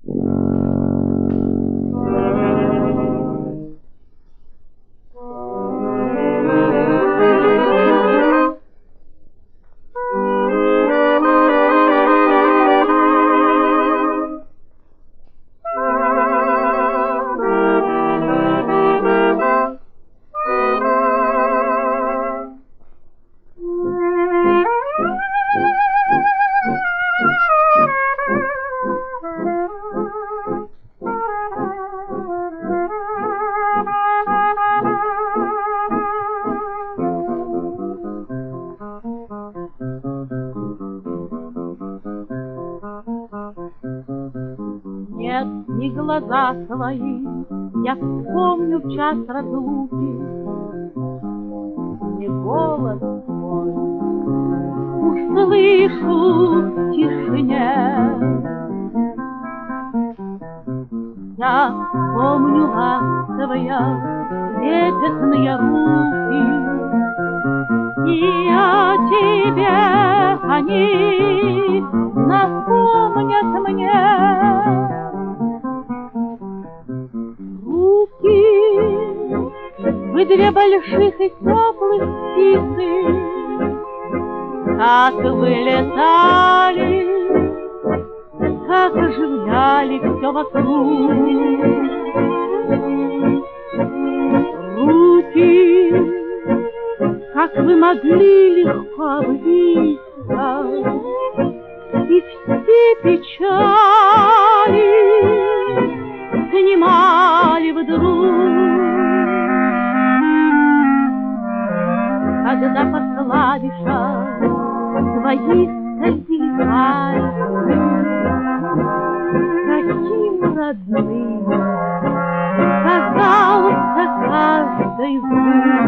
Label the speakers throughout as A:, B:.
A: Нет, не глаза твои, я вспомню в час разлуки, не голос твой, услышу в тишине. Я помню ласковые, трепетные руки, и о тебе они напомнят мне. Вы две больших и теплых птицы, как вы летали, как оживляли все вокруг. Руки, как вы могли легко влиться, и все печали снимали вдруг. Когда послали твои стальные пальцы, каким родным казался каждый звук.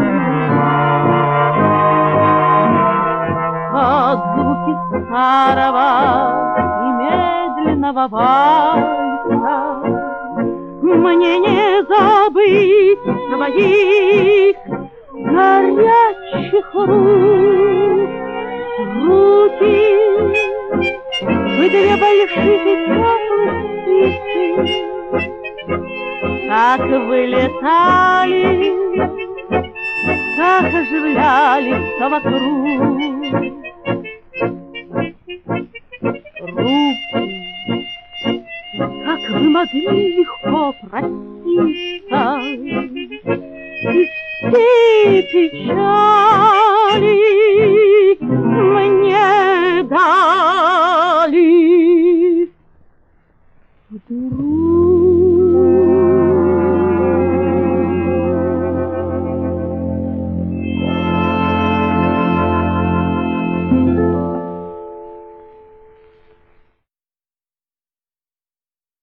A: От звуки старого и медленного вальса мне не забыть твоих горячих рук. Руки, вы две больших и теплых птицы, как вы летали, как оживляли все вокруг. Руки, как вы могли легко проститься, и все печали мне дали вдруг.